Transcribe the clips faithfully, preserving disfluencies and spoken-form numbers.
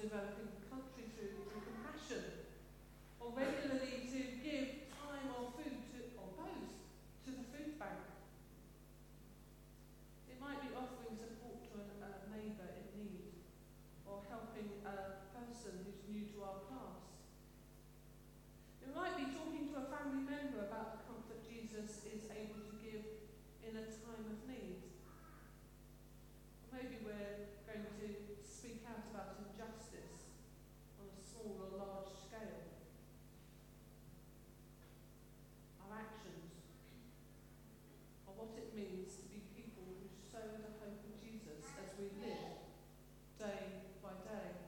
developing country through compassion, or regularly to give time or food to, or both to the food bank. It might be offering support to a, a neighbour in need, or helping a person who's new to our class. It might be talking to a family member about the comfort Jesus is able to give in a time of need. Or maybe we're going to speak out about injustice on a small or large scale. Our actions, or what it means to be people who sow the hope of Jesus as we live day by day.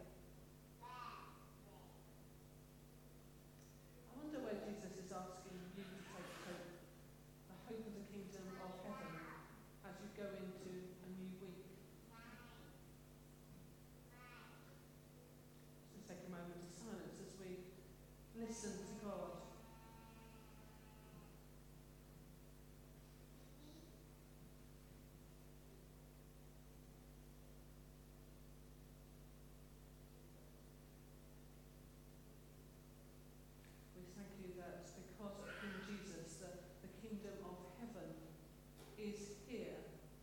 I wonder where Jesus is asking you to take hope, the hope of the kingdom of heaven, as you go into a new week. So take a moment of silence as we listen to God. We thank you that because of King Jesus, the, the kingdom of heaven is here.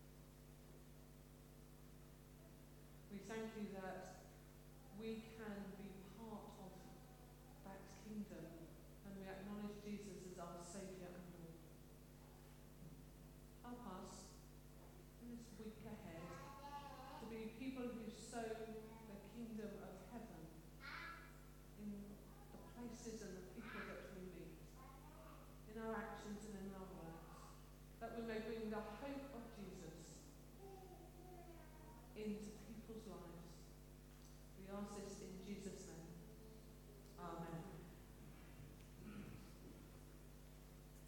We thank you that we can be part of that kingdom, and we acknowledge Jesus as our Saviour and Lord. Help us in this week ahead to be people who sow the kingdom of heaven in the places and the people that we meet, in our actions and in our words, that we may bring the hope of Jesus into people's lives. We ask this